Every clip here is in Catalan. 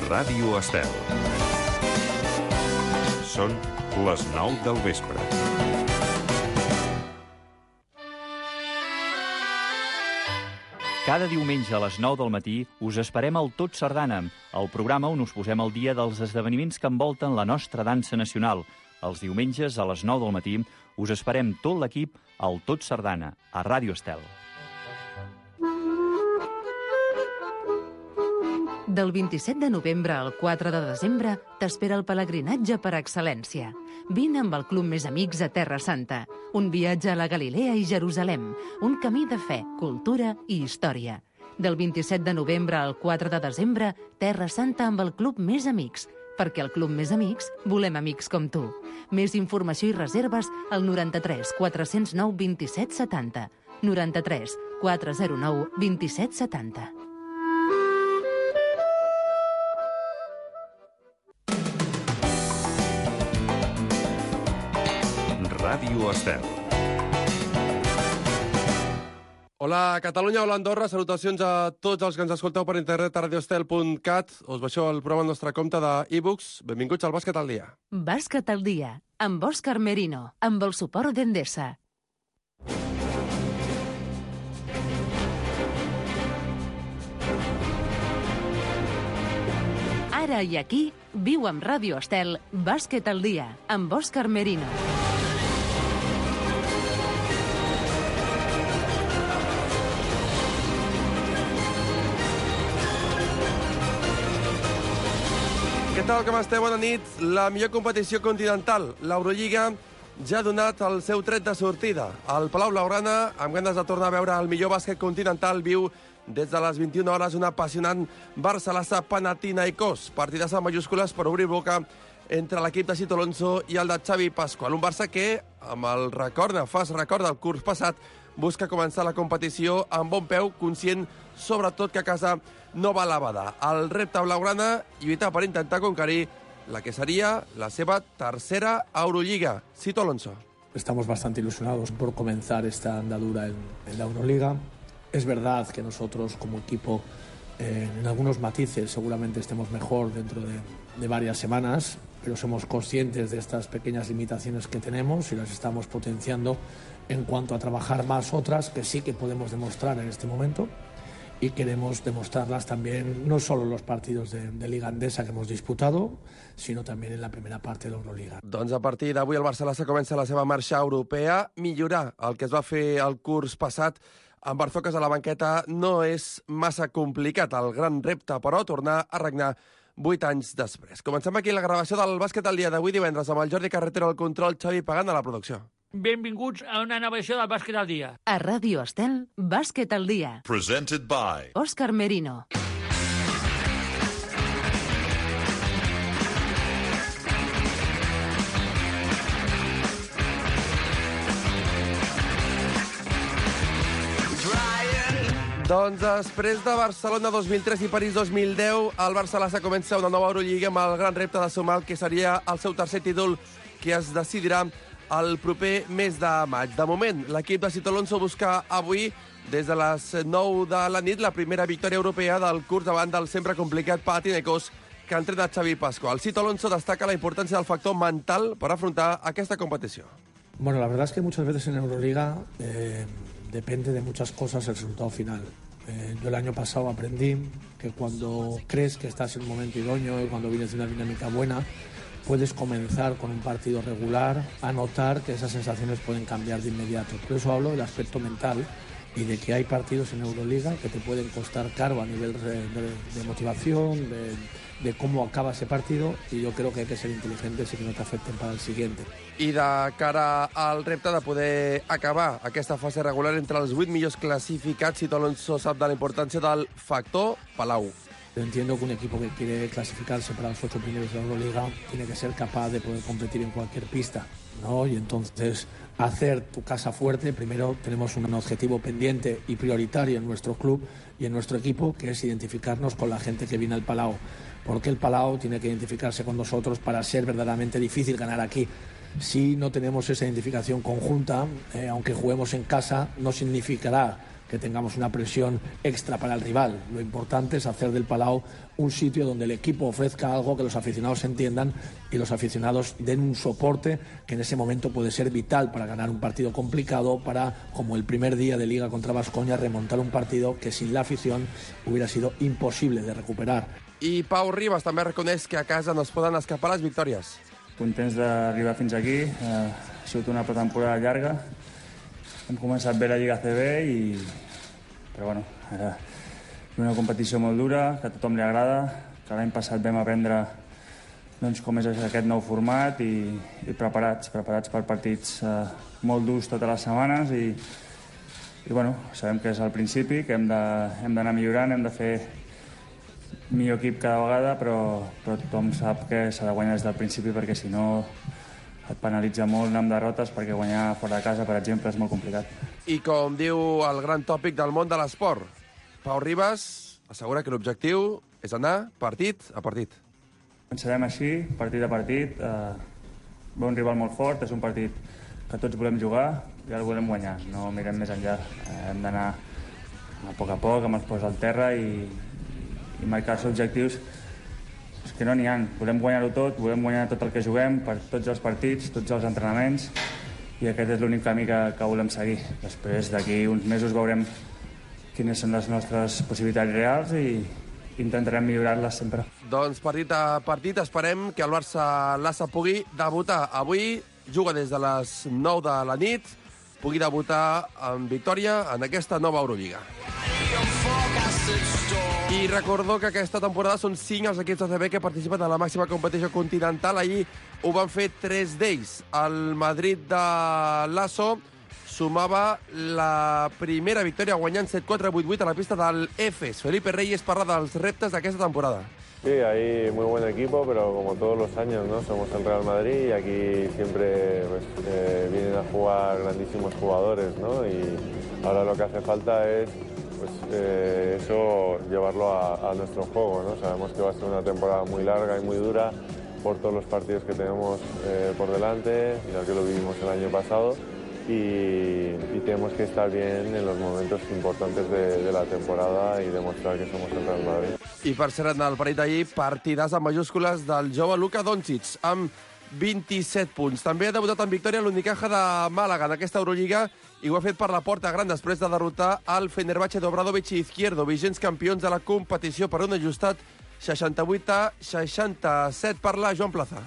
Ràdio Estel. Són les 9 del vespre. Cada diumenge a les 9 del matí us esperem al Tot Sardana, el programa on us posem al dia dels esdeveniments que envolten la nostra dansa nacional. Els diumenges a les 9 del matí us esperem tot l'equip al Tot Sardana, a Ràdio Estel. Del 27 de novembre al 4 de desembre t'espera el pelegrinatge per excel·lència. Vine amb el Club Més Amics a Terra Santa. Un viatge a la Galilea i Jerusalem. Un camí de fe, cultura i història. Del 27 de novembre al 4 de desembre, Terra Santa amb el Club Més Amics. Perquè al Club Més Amics volem amics com tu. Més informació i reserves al 93 409 27 70. 93 409 27 70. Ràdio Estel. Hola Catalunya, hola Andorra, salutacions a tots els que ens escolteu per internet a radioestel.cat. Us baixeu el programa al nostre compte d'e-books. Benvinguts al Bàsquet al dia. Bàsquet al dia, amb Òscar Merino, amb el suport d'Endesa. Ara i aquí, viu amb Ràdio Estel, Bàsquet al dia, amb Òscar Merino. Què tal, com esteu? Bona nit. La millor competició continental, l'Eurolliga, ja ha donat el seu tret de sortida. El Palau Blaugrana, amb ganes de tornar a veure el millor bàsquet continental, viu des de les 21 hores un apassionant Barça-Panathinaikos. Partides amb majúscules per obrir boca entre l'equip de Sito Alonso i el de Xavi Pascual. Un Barça que, amb el fas record del curs passat, busca començar la competició amb bon peu, conscient sobretot que a casa no va la bada. El repte blaugrana, lluitar per intentar conquerir la que sería la seva tercera Eurolliga. Sito Alonso. Estamos bastante ilusionados por comenzar esta andadura en la Euroliga. Es verdad que nosotros como equipo en algunos matices seguramente estemos mejor dentro de varias semanas, pero somos conscientes de estas pequeñas limitaciones que tenemos y las estamos potenciando en cuanto a trabajar más otras que sí que podemos demostrar en este momento. Y queremos demostrarlas también, no solo en los partidos de Liga Endesa que hemos disputado, sino también en la primera parte de l'Euroliga. Doncs a partir d'avui el Barça comença la seva marxa europea. Millorar el que es va fer el curs passat amb Barzocas a la banqueta no és massa complicat. El gran repte, però, tornar a regnar 8 anys després. Comencem aquí la gravació del Bàsquet al dia d'avui divendres amb el Jordi Carretero al control, Xavi Pagant a la producció. Benvinguts a una nova edició del Bàsquet al dia. A Ràdio Estel, Bàsquet al dia. Presented by Òscar Merino. Doncs després de Barcelona 2003 i París 2010, el Barça comença una nova Eurolliga amb el gran repte de sumar el que seria el seu tercer títol, que es decidirà el proper mes de maig. De moment, l'equip de Sito Alonso busca avui, des de les 9 de la nit, la primera victòria europea del curs davant del sempre complicat Panathinaikos que entrena Xavi Pascual. Sito Alonso destaca la importància del factor mental per afrontar aquesta competició. Bueno, la verdad es que muchas veces en Euroliga depende de muchas cosas el resultado final. Yo el año pasado aprendí que cuando crees que estás en un momento idóneo y cuando vienes de una dinámica buena, puedes comenzar con un partido regular a notar que esas sensaciones pueden cambiar de inmediato. Por eso hablo del aspecto mental y de que hay partidos en Euroliga que te pueden costar caro a nivel de motivación, de cómo acaba ese partido, y yo creo que hay que ser inteligentes y que no te afecten para el siguiente. I de cara al repte de poder acabar aquesta fase regular entre els 8 millors classificats, Sito Alonso sap de la importància del factor Palau. Yo entiendo que un equipo que quiere clasificarse para los 8 primeros de la Euroliga tiene que ser capaz de poder competir en cualquier pista, ¿no? Y entonces hacer tu casa fuerte. Primero tenemos un objetivo pendiente y prioritario en nuestro club y en nuestro equipo, que es identificarnos con la gente que viene al Palau. Porque el Palau tiene que identificarse con nosotros para ser verdaderamente difícil ganar aquí. Si no tenemos esa identificación conjunta, aunque juguemos en casa, no significará que tengamos una presión extra para el rival. Lo importante es hacer del Palau un sitio donde el equipo ofrezca algo, que los aficionados entiendan y los aficionados den un soporte que en ese momento puede ser vital para ganar un partido complicado, para, como el primer día de Liga contra Baskonia, remontar un partido que sin la afición hubiera sido imposible de recuperar. I Pau Ribas també reconeix que a casa no es poden escapar les victòries. Contents d'arribar fins aquí, ha sigut una pretemporada llarga, hem començat bé la Lliga CB, però bueno, ara una competició molt dura, que a tothom li agrada, que l'any passat vam aprendre doncs, com és aquest nou format i preparats per partits molt durs totes les setmanes i bueno, sabem que és el principi, que hem d'anar millorant, hem de fer millor equip cada vegada, però tothom sap que s'ha de guanyar des del principi perquè si no et penalitza molt anar amb derrotes, perquè guanyar fora de casa, per exemple, és molt complicat. I com diu el gran tòpic del món de l'esport, Pau Ribas assegura que l'objectiu és anar partit a partit. Pensarem així, partit a partit. Ve un rival molt fort, és un partit que tots volem jugar i el volem guanyar, no mirem més enllà. Hem d'anar a poc, amb els peus al terra i marcar-se objectius que no n'hi ha. Volem guanyar-ho tot, volem guanyar tot el que juguem, per tots els partits, tots els entrenaments, i aquest és l'únic camí que volem seguir. Després, d'aquí uns mesos, veurem quines són les nostres possibilitats reals i intentarem millorar-les sempre. Doncs partit a partit esperem que el Barça Lassa pugui debutar. Avui juga des de les 9 de la nit, pugui debutar amb victòria en aquesta nova Eurolliga. I recordo que aquesta temporada són 5 els equips ACB que participen a la màxima competició continental. Ahir ho van fer 3 d'ells. El Madrid de Lasso sumava la primera victòria guanyant 7-4, 8-8 a la pista del EFES. Felipe Reyes parla dels reptes d'aquesta temporada. Sí, hay muy buen equipo, pero como todos los años, ¿no? Somos el Real Madrid y aquí siempre vienen a jugar grandísimos jugadores, ¿no? Y ahora lo que hace falta es eso, llevarlo a nuestro juego, ¿no? Sabemos que va a ser una temporada muy larga y muy dura por todos los partidos que tenemos por delante, ya que lo vivimos el año pasado, y tenemos que estar bien en los momentos importantes de la temporada y demostrar que somos el Real Madrid. I per cert, en el partit d'ahir, partidàs amb majúscules del jove Luka Doncic, amb 27 punts. També ha debutat en victòria l'Unicaja de Màlaga en aquesta Eurolliga i ho ha fet per la porta gran després de derrotar el Fenerbahce d'Obradovic i Izquierdo, vigents campions de la competició per un ajustat 68-67 per la Joan Plaza.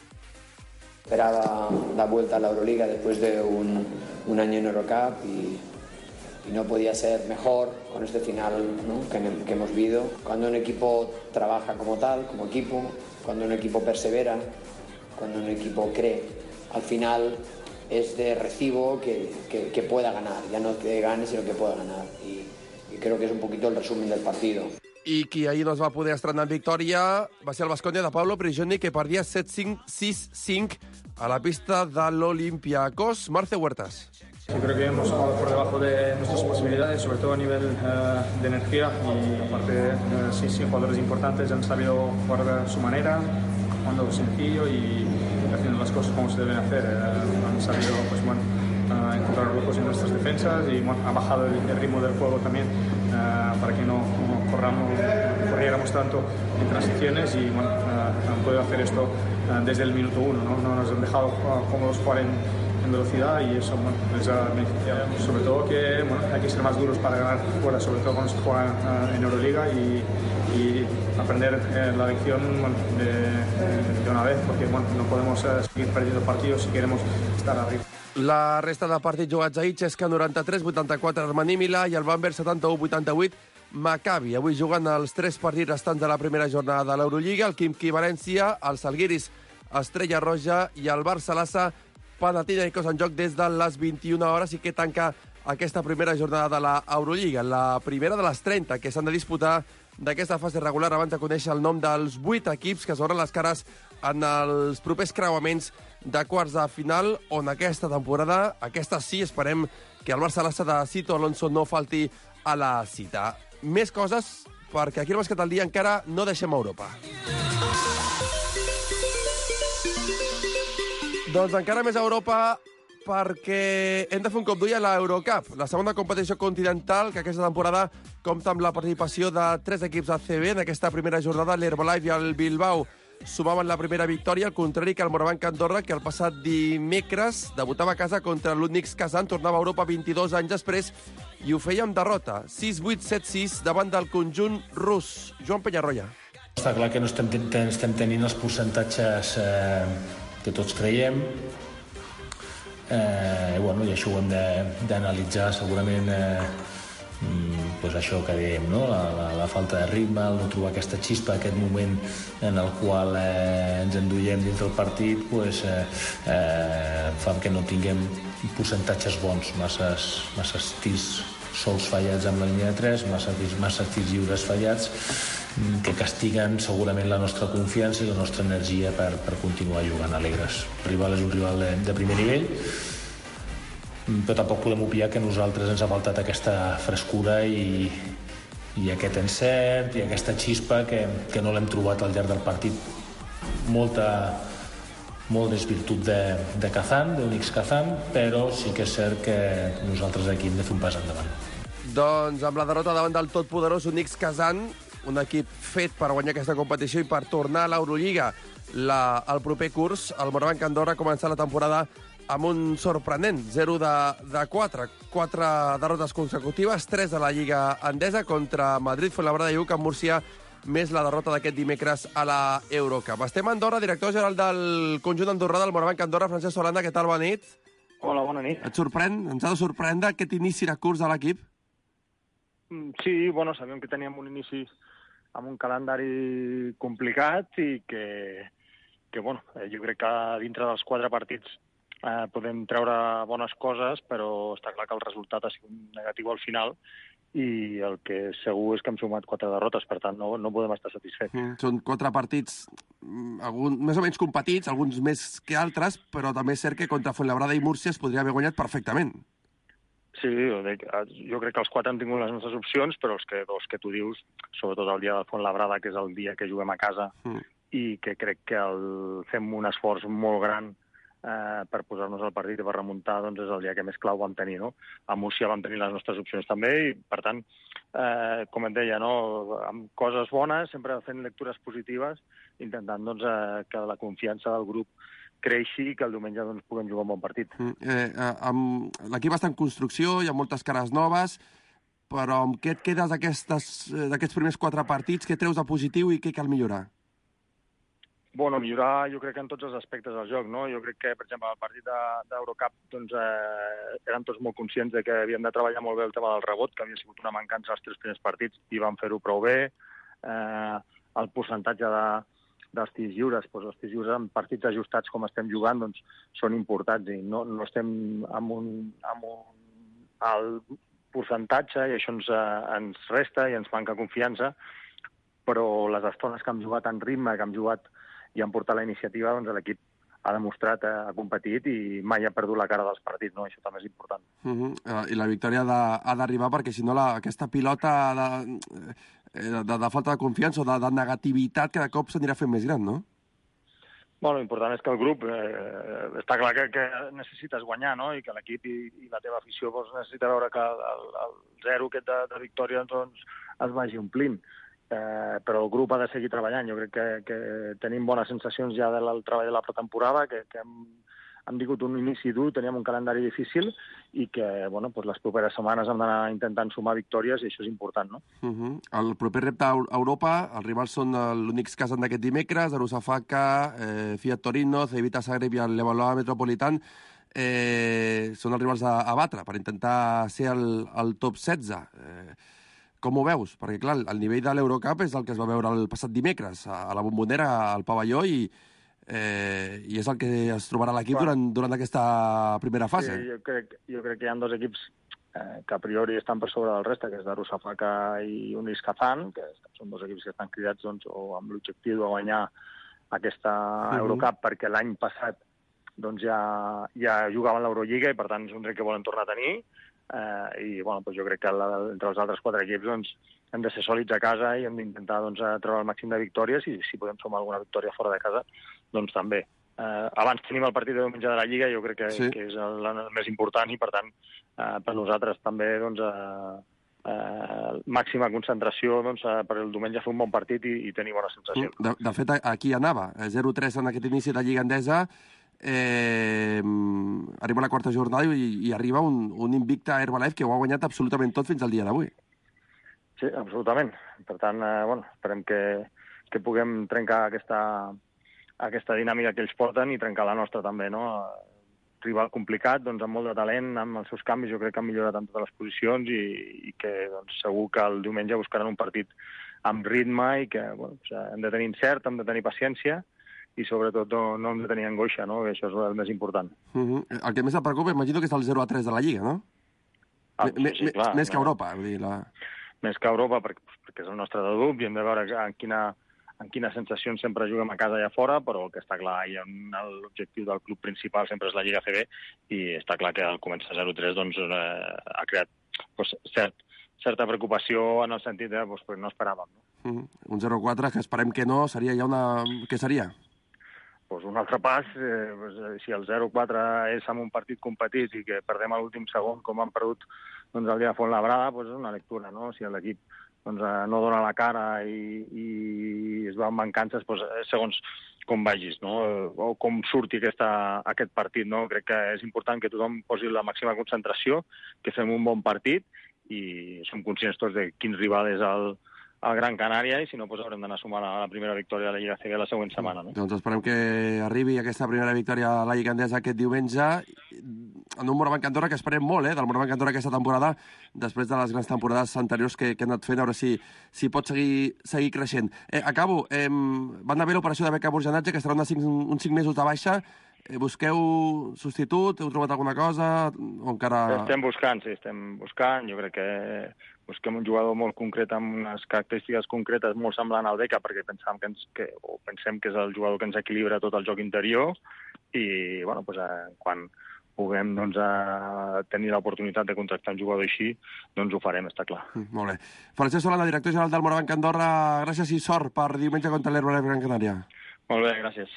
Esperaba dar vuelta a la Euroliga después de un año en Eurocup y no podía ser mejor con este final, ¿no? que hemos vivido. Cuando un equipo trabaja como tal, como equipo, cuando un equipo persevera, cuando un equipo cree, al final es de recibo que pueda ganar, ya no que gane, sino que pueda ganar. Y creo que es un poquito el resumen del partido. I qui ahir no es va poder estrenar en victòria va ser el Baskonia de Pablo Prigioni, que perdia 7-5, 6-5 a la pista de l'Olympiacos. Marce Huertas. Yo creo que hemos jugado por debajo de nuestras posibilidades, sobre todo a nivel de energía, y aparte sí, jugadores importantes han sabido jugar a su manera, jugando sencillo y haciendo las cosas como se deben hacer. Han sabido encontrar huecos en nuestras defensas y ha bajado el ritmo del juego también para que no corriéramos tanto en transiciones y han podido hacer esto desde el minuto 1. No nos han dejado cómodos jugar en velocidad y eso les ha beneficiado. Sobre todo que hay que ser más duros para ganar fuera, sobre todo cuando se juega en Euroliga y aprender la lección de una vez, porque no podemos seguir perdiendo partidos si queremos estar arriba. La resta de partits jugats ahir, Xesca 93-84 Armani Milà i el Bamberg 71-88 Maccabi. Avui juguen els 3 partits restants de la primera jornada de l'Eurolliga, el Khimki València, el Salguiris Estrella Roja i el Barça Lassa Panathinaikos en joc des de les 21 hores i que tanca aquesta primera jornada de l'Eurolliga, la primera de les 30 que s'han de disputar d'aquesta fase regular abans de conèixer el nom dels 8 equips que s'obren les cares en els propers creuaments de quarts de final, on aquesta temporada, aquesta sí, esperem que el Barça Lassa de Sito Alonso no falti a la cita. Més coses, perquè aquí al Bàsquet al Dia encara no deixem Europa. Doncs encara més a Europa, perquè hem de fer un cop d'ull a l'Eurocup, la segona competició continental que aquesta temporada compta amb la participació de 3 equips ACB. En aquesta primera jornada l'Herbalife i el Bilbao sumaven la primera victòria, al contrari que el Morabanc Andorra, que el passat dimecres debutava a casa contra l'Unics Kazan, tornava a Europa 22 anys després i ho feia amb derrota, 6-8, 7-6, davant del conjunt rus. Joan Penyarroia. Està clar que no estem tenint els percentatges que tots creiem, i això ho hem d'analitzar segurament, doncs això que dèiem, no? La falta de ritme, el no trobar aquesta xispa, aquest moment en el qual ens enduiem dins del partit, fa que no tinguem percentatges bons, massa tirs sols fallats amb la línia de 3, massa tirs lliures fallats, que castiguen segurament la nostra confiança i la nostra energia per continuar jugant alegres. El rival és un rival de primer nivell, però tampoc podem obviar que a nosaltres ens ha faltat aquesta frescura i aquest encert i aquesta xispa que no l'hem trobat al llarg del partit. Molt més virtut de Kazan, d'Unics Kazan, però sí que és cert que nosaltres aquí hem de fer un pas endavant. Doncs amb la derrota davant del totpoderós Unics Kazan, un equip fet per guanyar aquesta competició i per tornar a l'Eurolliga el proper curs, el Morabanc Andorra ha començat la temporada amb un sorprenent 0 de 4. 4 derrotes consecutives, 3 de la Lliga Endesa contra Madrid, Fuenlabrada i UCAM Múrcia, més la derrota d'aquest dimecres a la Eurocup. Estem a Andorra, director general del conjunt andorrà del Morabanc Andorra, Francesc Solanda, què tal, bona nit? Hola, bona nit. Et sorprèn? Ens ha de sorprendre aquest inici de curs de l'equip? Sí, sabíem que teníem un inici amb un calendari complicat i que jo crec que dintre dels 4 partits podem treure bones coses, però està clar que el resultat ha sigut negatiu al final i el que segur és que hem sumat 4 derrotes, per tant no podem estar satisfets. Són 4 partits més o menys competits, alguns més que altres, però també és cert que contra Fuenlabrada i Múrcia es podria haver guanyat perfectament. Sí, jo crec que els 4 han tingut les nostres opcions, però els que tu dius, sobretot el dia de Fuenlabrada, que és el dia que juguem a casa, i que crec que fem un esforç molt gran per posar-nos al partit i per remuntar, doncs és el dia que més clau vam tenir, no? A Múrcia vam tenir les nostres opcions també i, per tant, com et deia, no? Amb coses bones, sempre fent lectures positives, intentant doncs, que la confiança del grup creixi i que el diumenge doncs, puguem jugar un bon partit. L'equip està en construcció, hi ha moltes cares noves, però amb què et quedes d'aquests primers 4 partits? Què treus de positiu i què cal millorar? Millorar jo crec que en tots els aspectes del joc, no? Jo crec que, per exemple, el partit d'Eurocup doncs, érem tots molt conscients de que havíem de treballar molt bé el tema del rebot, que havia sigut una mancança als 3 primers partits i vam fer-ho prou bé. El percentatge dels tirs lliures, els tirs lliures en partits ajustats com estem jugant, doncs són importants i no estem amb un alt percentatge i això ens resta i ens manca confiança, però les estones que hem jugat en ritme, que hem jugat i han portat la iniciativa, doncs l'equip ha demostrat, ha competit i mai ha perdut la cara dels partits, no? Això també és important. I la victòria ha d'arribar perquè, si no, aquesta pilota de falta de confiança o de negativitat cada cop s'anirà fent més gran, no? L'important és que el grup, està clar que necessites guanyar, no? I que l'equip i la teva afició necessita veure que el 0 aquest de victòria doncs, es vagi omplint. Però el grup ha de seguir treballant. Jo crec que tenim bones sensacions ja del treball de la pretemporada, que hem tingut un inici dur, teníem un calendari difícil i que les properes setmanes hem d'anar intentant sumar victòries i això és important, no? El proper repte a Europa, els rivals són l'Unics Kazan d'aquest dimecres, Darussafaka, Fiat Torino, Cedevita Zagreb i el Levallois Metropolitan. Són els rivals a batre per intentar ser al top 16. Com ho veus? Perquè, clar, el nivell de l'Eurocup és el que es va veure el passat dimecres a la Bombonera, al pavelló, i és el que es trobarà l'equip durant aquesta primera fase. Sí, jo crec que hi ha 2 equips que a priori estan per sobre del reste, que és Darussafaka i Unics Kazan, que són 2 equips que estan cridats amb l'objectiu de guanyar aquesta Eurocup, perquè l'any passat ja jugaven l'Eurolliga i, per tant, és un dret que volen tornar a tenir. Jo crec que entre els altres 4 equips hem de ser sòlids a casa i hem d'intentar treure el màxim de victòries i si podem sumar alguna victòria fora de casa, doncs també. abans tenim el partit de diumenge de la Lliga, jo crec que és el més important i, per tant, per nosaltres també màxima concentració per el diumenge fer un bon partit i tenir bona sensació. De fet, aquí anava. 0-3 en aquest inici de Lliga Endesa. Arriba la quarta jornada i arriba un invicte Herbalife que ho ha guanyat absolutament tot fins al dia d'avui. Sí, absolutament. Per tant, esperem que puguem trencar aquesta dinàmica que ells porten i trencar la nostra també, no? Rival complicat, amb molt de talent, amb els seus canvis, jo crec que han millorat en totes les posicions i que segur que el diumenge buscaran un partit amb ritme i que hem de tenir encert, hem de tenir paciència i sobretot no hem de tenir angoixa, no? Això és el més important. El que més et preocupa, imagino que és el 0-3 de la Lliga, no? Sí, clar. Més que Europa, vull dir... Més que Europa, perquè és el nostre de dub i hem de veure en quines sensacions sempre juguem a casa i a fora, però el que està clar, l'objectiu del club principal sempre és la Lliga CB i està clar que al començar 0-3 ha creat certa preocupació en el sentit de que no esperàvem. No? Un 0-4 que esperem que no, seria ja una... Què seria? Un altre pas, si el 0-4 és en un partit competit i que perdem a l'últim segon com han perdut el dia de Fontlabrada, és una lectura, no? Si l'equip no dona la cara i es veuen mancances, segons com vagis, no? O com surti aquest partit, no? Crec que és important que tothom posi la màxima concentració, que fem un bon partit i som conscients tots de quin rival és el Gran Canària i si no, haurem d'anar a sumar la primera victòria de la Lliga CB la següent setmana. No? Doncs esperem que arribi aquesta primera victòria a la Lliga Endesa aquest diumenge en un Morabanc Andorra que esperem molt, del Morabanc Andorra aquesta temporada, després de les grans temporades anteriors que ha anat fent, a veure si pot seguir creixent. Acabo. Van haver l'operació de Becca Burjanatge, que estarà uns 5 mesos de baixa. Busqueu substitut? Heu trobat alguna cosa? O encara... Estem buscant. Jo crec que busquem un jugador molt concret amb unes característiques concretes molt semblant al Becca, perquè pensem que és el jugador que ens equilibra tot el joc interior i, quan puguem tenir l'oportunitat de contractar un jugador així, ho farem, està clar. Molt bé. Francesc Solana, director general del Morabanc Andorra, gràcies i sort per diumenge contra l'Herbalife Gran Canària. Molt bé, gràcies.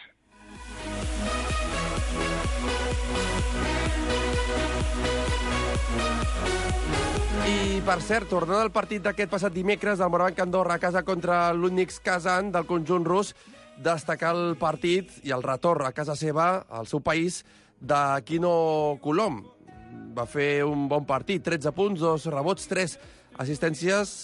I, per cert, tornant al partit d'aquest passat dimecres del Morabanc Andorra a casa contra l'Unics Kazan del conjunt rus, destacar el partit i el retorn a casa seva, al seu país, de Kino Colom. Va fer un bon partit, 13 punts, 2 rebots, 3 assistències,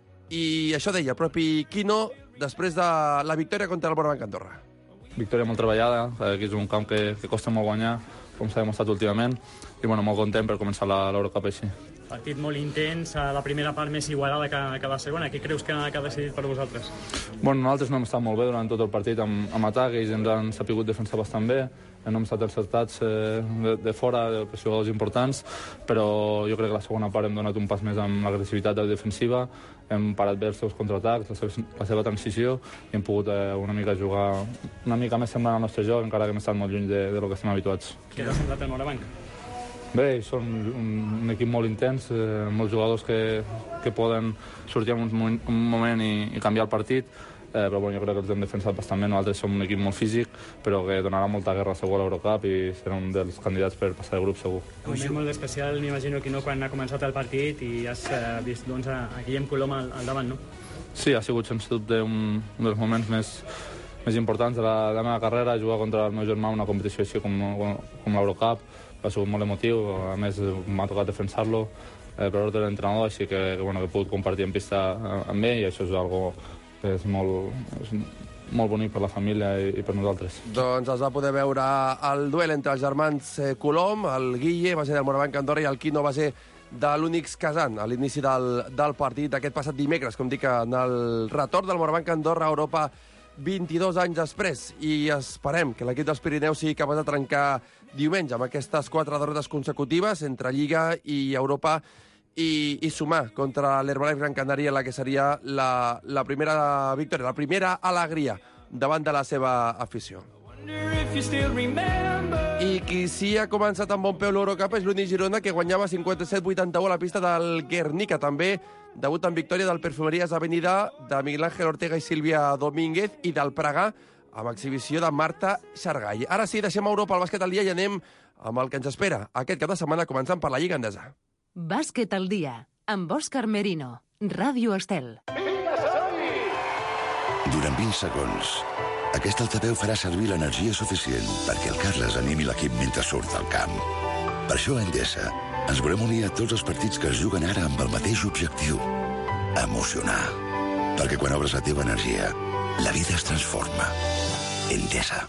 i això deia el propi Kino després de la victòria contra el Morabanc Andorra. Victòria molt treballada, que és un camp que costa molt guanyar, com s'ha demostrat últimament, i molt content per començar l'Eurocup així. Partit molt intens, la primera part més igualada que la segona. Què creus que ha decidit per vosaltres? Nosaltres no hem estat molt bé durant tot el partit amb atac, ells ens han sapigut defensar bastant bé, no hem estat encertats de fora, de jugadors importants, però jo crec que la segona part hem donat un pas més amb l'agressivitat defensiva, hem parat bé els seus contraatacs, la seva transició, i hem pogut una mica jugar una mica més semblant al nostre joc, encara que hem estat molt lluny de lo que estem habituats. Què t'ha semblat el Morabanc? Bé, són un equip molt intens, molts jugadors que poden sortir en un moment i canviar el partit, però jo crec que els hem defensat bastant bé. Nosaltres som un equip molt físic, però que donarà molta guerra segur a l'Eurocup i serà un dels candidats per passar de grup segur. Un moment molt especial, m'imagino, que quan ha començat el partit i has vist a Guillem Colom al davant, no? Sí, ha sigut sens dubte un dels moments més importants de la meva carrera, jugar contra el meu germà en una competició així com l'Eurocup. Ha sigut molt emotiu, a més m'ha tocat defensar-lo per ordre de l'entrenador, així que he pogut compartir en pista amb ell i això és algo que és molt bonic per la família i per nosaltres. Doncs es va poder veure el duel entre els germans Colom, el Guille va ser del Morabanc Andorra i el Quino va ser de l'Unics Kazan a l'inici del partit d'aquest passat dimecres, com dic, en el retorn del Morabanc Andorra a Europa 22 anys després, i esperem que l'equip dels Pirineus sigui capaç de trencar diumenge amb aquestes 4 derrotes consecutives entre Lliga i Europa i sumar contra l'Herbalife Gran Canària la que seria la primera victòria, la primera alegria davant de la seva afició. I qui sí ha començat amb bon peu l'Eurocup és l'Uni Girona, que guanyava 57-81 a la pista del Guernica. També debut en victòria del Perfumerías Avenida, de Miguel Ángel Ortega i Sílvia Domínguez, i del Praga amb exhibició de Marta Xargall. Ara sí, deixem Europa al bàsquet al dia i anem amb el que ens espera aquest cap de setmana, començant per la Lliga Endesa. Bàsquet al dia, amb Òscar Merino, Ràdio Estel. Durant 20 segons, aquest altaveu farà servir l'energia suficient perquè el Carles animi l'equip mentre surt del camp. Per això a Endesa ens volem unir a tots els partits que es juguen ara amb el mateix objectiu: emocionar. Perquè quan obres la teva energia, la vida es transforma. Endesa.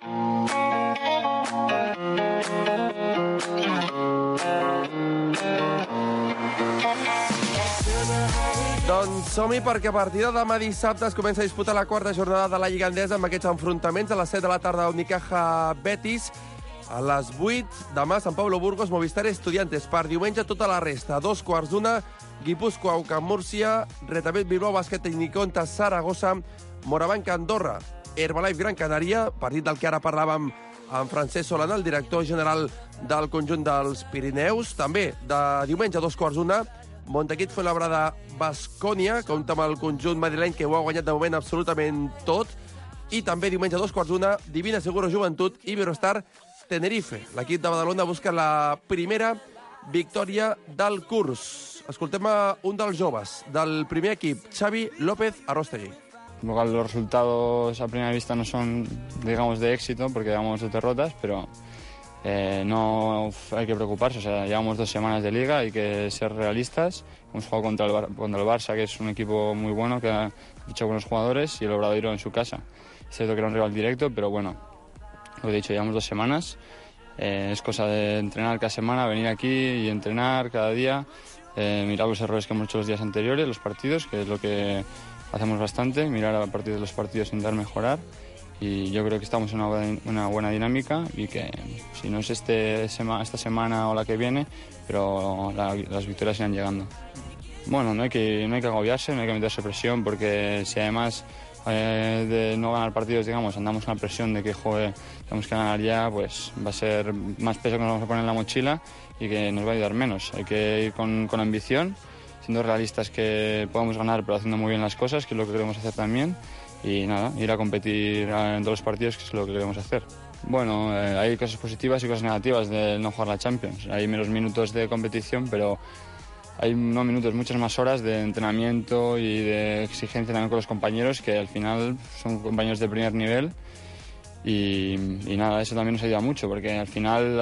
Doncs som-hi, perquè a partir de demà dissabte es comença a disputar la quarta jornada de la Lliga Endesa amb aquests enfrontaments a les 7 de la tarda Unicaja Betis, a les 8 demà Sant Pablo Burgos, Movistar Estudiantes. Per diumenge tota la resta, 2:15, Guipúscoa UCAM Múrcia, Retabet Bilbao Bàsquet Tecniconta Saragossa, Morabanca Andorra, Herbalife Gran Canària, partit del que ara parlàvem amb Francesc Solana, el director general del conjunt dels Pirineus. També de diumenge 2:15, Montaquit Fuenlabrada Baskonia, compta amb el conjunt madrileny que ho ha guanyat de moment absolutament tot. I també diumenge 2:15, Divina Seguro Joventut, Iberostar Tenerife. L'equip de Badalona busca la primera victòria del curs. Escoltem a un dels joves del primer equip, Xavi López Arrostegui. Los resultados a primera vista no son, digamos, de éxito porque llevamos 2 derrotas, pero no hay que preocuparse. O sea, llevamos 2 semanas de liga, hay que ser realistas. Hemos jugado contra el Barça, que es un equipo muy bueno, que ha fichado buenos jugadores, y el Obradoiro en su casa. Es cierto que era un rival directo, pero bueno, lo he dicho, llevamos 2 semanas. Es cosa de entrenar cada semana, venir aquí y entrenar cada día, mirar los errores que hemos hecho los días anteriores, los partidos, que es lo que hacemos bastante, mirar a partir de los partidos, intentar mejorar. Y yo creo que estamos en una buena dinámica y que si no es esta semana o la que viene, pero las victorias irán llegando. Bueno, no hay que agobiarse, no hay que meterse presión, porque si además de no ganar partidos, digamos, andamos con la presión de que tenemos que ganar ya, pues va a ser más peso que nos vamos a poner en la mochila y que nos va a ayudar menos. Hay que ir con ambición, siendo realistas que podemos ganar, pero haciendo muy bien las cosas, que es lo que queremos hacer también. Y nada, ir a competir en todos los partidos, que es lo que queremos hacer. Bueno, hay cosas positivas y cosas negativas de no jugar la Champions. Hay menos minutos de competición, pero hay muchas más horas de entrenamiento y de exigencia también con los compañeros, que al final son compañeros de primer nivel. Y nada, eso también nos ayuda mucho, porque al final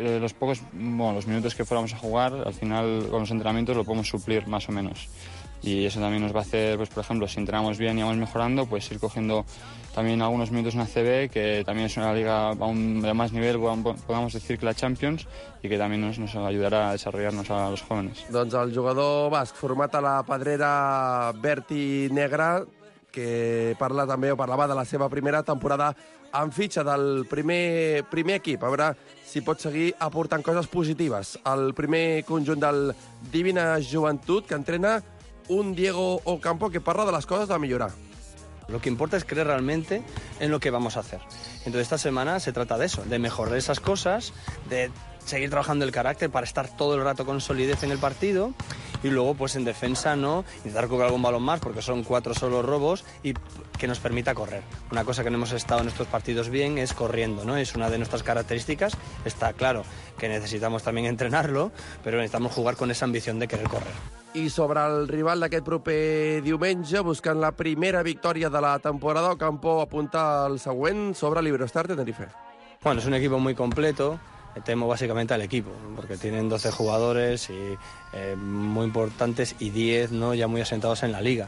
los minutos que fuéramos a jugar, al final con los entrenamientos lo podemos suplir más o menos. Y eso también nos va a hacer, pues por ejemplo, si entrenamos bien y vamos mejorando, pues ir cogiendo también algunos minutos en ACB, que también es una liga aún de más nivel, podamos decir, que la Champions, y que también nos ayudará a desarrollarnos a los jóvenes. Doncs el jugador basc format a la pedrera verd i negra, que parlava de la seva primera temporada en fitxa del primer equip. A veure si pot seguir aportant coses positives. El primer conjunt del Divina Joventut, que entrena un Diego Ocampo, que parla de las cosas a mejorar. Lo que importa es creer realmente en lo que vamos a hacer. Entonces esta semana se trata de eso, de mejorar esas cosas, de seguir trabajando el carácter para estar todo el rato con solidez en el partido, y luego pues en defensa no intentar cobrar algún balón más, porque son 4 solo robos, y que nos permita correr. Una cosa que no hemos estado en estos partidos bien es corriendo, ¿no? Es una de nuestras características. Está claro que necesitamos también entrenarlo, pero necesitamos jugar con esa ambición de querer correr. I sobre el rival d'aquest proper diumenge, buscant la primera victòria de la temporada, Ocampo apunta el següent sobre l'Iberostar Tenerife. Bueno, es un equipo muy completo. Temo básicamente al equipo, porque tienen 12 jugadores y muy importantes, y 10 ¿no? ya muy asentados en la liga.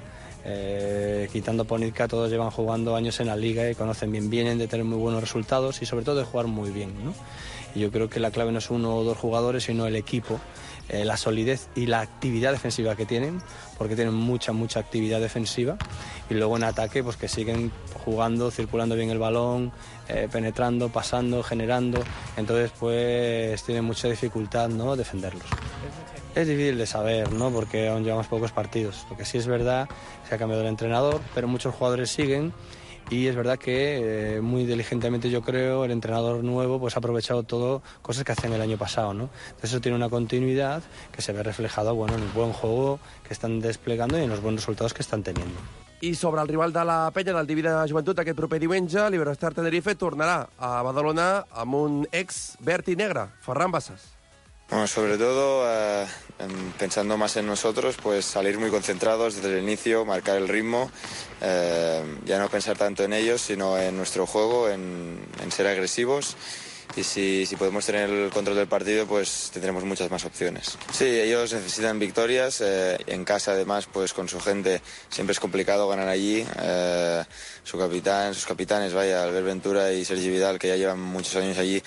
Quitando Ponitka, todos llevan jugando años en la liga y conocen bien, vienen de tener muy buenos resultados y sobre todo de jugar muy bien, ¿no? Y yo creo que la clave no es 1 o 2 jugadores, sino el equipo, la solidez y la actividad defensiva que tienen, porque tienen mucha actividad defensiva, y luego en ataque pues que siguen jugando, circulando bien el balón, penetrando, pasando, generando. Entonces pues tienen mucha dificultad, ¿no?, defenderlos. Es difícil de saber, ¿no?, porque aún llevamos pocos partidos. Lo que sí es verdad, se ha cambiado el entrenador, pero muchos jugadores siguen. Y es verdad que muy inteligentemente, yo creo, el entrenador nuevo pues ha aprovechado todo, cosas que hacían el año pasado, ¿no? Entonces eso tiene una continuidad que se ve reflejado, bueno, en el buen juego que están desplegando y en los buenos resultados que están teniendo. I sobre el rival de la Penya del Divina Joventut aquest proper diumenge, l'Iberostar Tenerife tornarà a Badalona amb un ex verd y negre, Ferran Bassas. Bueno, sobre todo pensando más en nosotros, pues salir muy concentrados desde el inicio, marcar el ritmo, ya no pensar tanto en ellos, sino en nuestro juego, en ser agresivos. Y si podemos tener el control del partido, pues tendremos muchas más opciones. Sí, ellos necesitan victorias, en casa además, pues con su gente siempre es complicado ganar allí. Sus capitanes, Albert Ventura y Sergi Vidal, que ya llevan muchos años allí,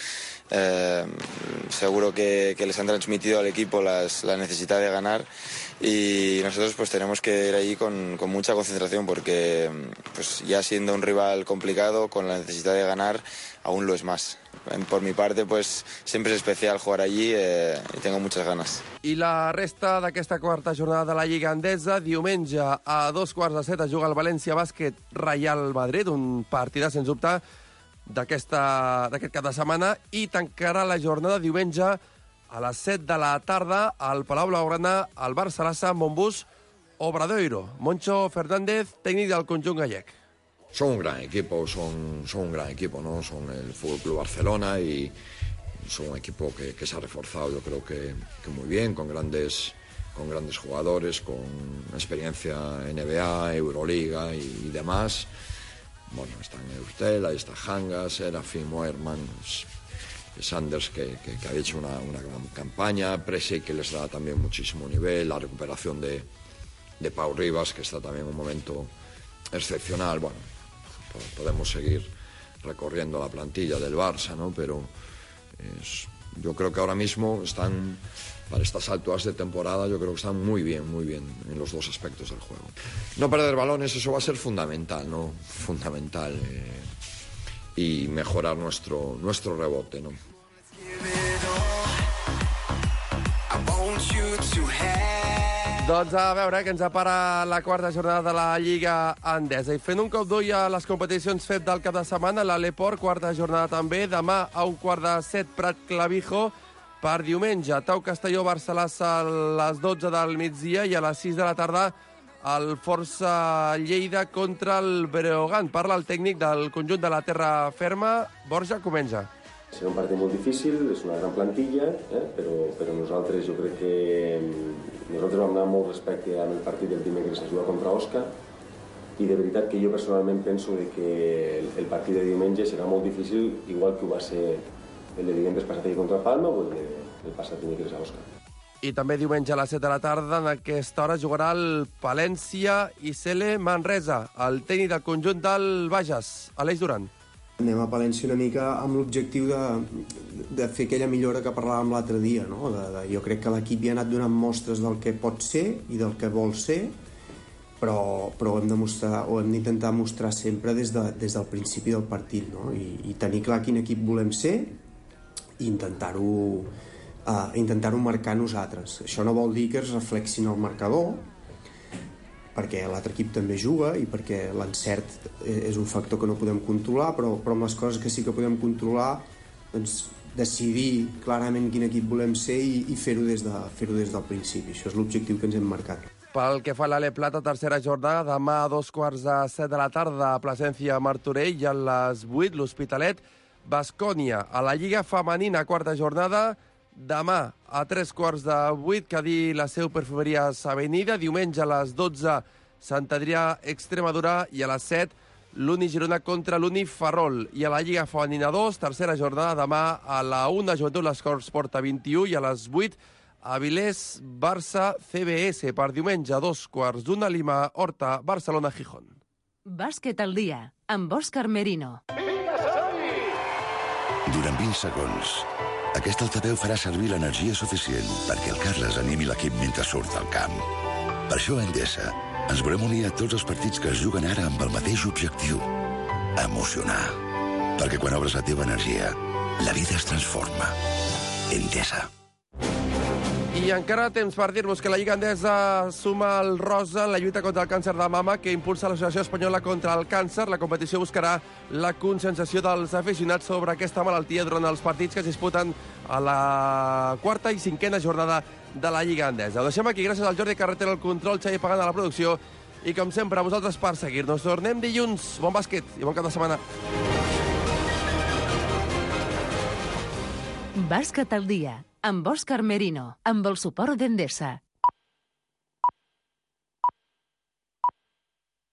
seguro que les han transmitido al equipo la necesidad de ganar, y nosotros pues tenemos que ir allí con mucha concentración, porque pues ya siendo un rival complicado, con la necesidad de ganar, aún lo es más. Por mi parte, pues siempre es especial jugar allí y tengo muchas ganas. I la resta d'aquesta quarta jornada de la Lliga Endesa, diumenge a 2:15 es juga el València Bàsquet Real Madrid, un partidàs, sens dubte, d'aquest cap de setmana, i tancarà la jornada diumenge a les 7 de la tarda al Palau Blaugrana, al Barça Montbus Obradoiro. Moncho Fernández, tècnic del conjunt gallec. Son un gran equipo, son un gran equipo, ¿no? Son el Fútbol Club Barcelona y son un equipo que se ha reforzado, yo creo que muy bien, con grandes jugadores, con experiencia NBA, Euroliga y demás. Bueno, están Eurtel, ahí está Hangas, Serafim, Moerman, Sanders, que ha hecho una gran campaña, Presi, que les da también muchísimo nivel, la recuperación de Pau Rivas, que está también en un momento excepcional. Bueno, podemos seguir recorriendo la plantilla del Barça, ¿no? Pero yo creo que ahora mismo están, para estas alturas de temporada, yo creo que están muy bien en los dos aspectos del juego. No perder balones, eso va a ser fundamental, ¿no? Fundamental. Y mejorar nuestro rebote, ¿no? Doncs a veure que ens apara la quarta jornada de la Lliga Endesa. I fent un cop d'ull a les competicions fet del cap de setmana, l'Aleport, quarta jornada també. Demà a 6:15 Prat Clavijo. Per diumenge, Tau Castelló, Barcelassa a les 12 del migdia, i a les 6 de la tarda el Força Lleida contra el Breogán. Parla el tècnic del conjunt de la Terra Ferma, Borja Comenja. Serà un partit molt difícil, és una gran plantilla, però nosaltres, jo crec que nosaltres vam anar amb molt respecte amb el partit del dimecres a jugar contra Òscar, i de veritat que jo personalment penso que el partit de diumenge serà molt difícil, igual que ho va ser el de divendres passat contra Palma o el passat dimecres a Òscar. I també diumenge a les 7 de la tarda, en aquesta hora, jugarà el Palència i Cele Manresa, el tècnic del conjunt del Bages, Aleix Duran. Anem a Palència una mica amb l'objectiu de fer aquella millora que parlàvem l'altre dia, no? Jo crec que l'equip ja ha anat donant mostres del que pot ser i del que vol ser, però hem d'intentar mostrar sempre des del principi del partit, no? I tenir clar quin equip volem ser i intentar-ho marcar nosaltres. Això no vol dir que es reflexin al marcador, perquè l'altre equip també juga i perquè l'encert és un factor que no podem controlar, però amb les coses que sí que podem controlar, doncs decidir clarament quin equip volem ser i fer-ho des del principi. Això és l'objectiu que ens hem marcat. Pel que fa a l'Ale Plata, tercera jornada, demà a 6:15 de la tarda a Plasencia Martorell, i a les 8 l'Hospitalet Baskonia. A la Lliga Femenina, quarta jornada, demà a 7:15 Cadí la Seu Perfumeries Avenida, diumenge a les 12 Sant Adrià Extremadura, i a les 7 l'Uni Girona contra l'Uni Ferrol. I a la Lliga Femenina 2, tercera jornada, demà a la 1 Joventut l'Escorts Porta 21, i a les 8 Avilés Barça CBS. Per diumenge a 2:15 Lima Horta Barcelona Gijón. Bàsquet al dia, amb Òscar Merino. Durant 20 segons, aquest altaveu farà servir l'energia suficient perquè el Carles animi l'equip mentre surt al camp. Per això a Endesa ens volem unir a tots els partits que es juguen ara amb el mateix objectiu: emocionar. Perquè quan obres la teva energia, la vida es transforma. Endesa. I encara temps per dir-vos que la Lliga Endesa suma el rosa en la lluita contra el càncer de mama que impulsa l'Associació Espanyola contra el Càncer. La competició buscarà la conscienciació dels aficionats sobre aquesta malaltia durant els partits que es disputen a la quarta i cinquena jornada de la Lliga Endesa. Ho deixem aquí. Gràcies al Jordi Carretero al control, Xavi Pagant a la producció i com sempre, a vosaltres per seguir-nos. Tornem dilluns. Bon bàsquet i bon cap de setmana. Bàsquet al dia, amb Òscar Merino, amb el suport d'Endesa.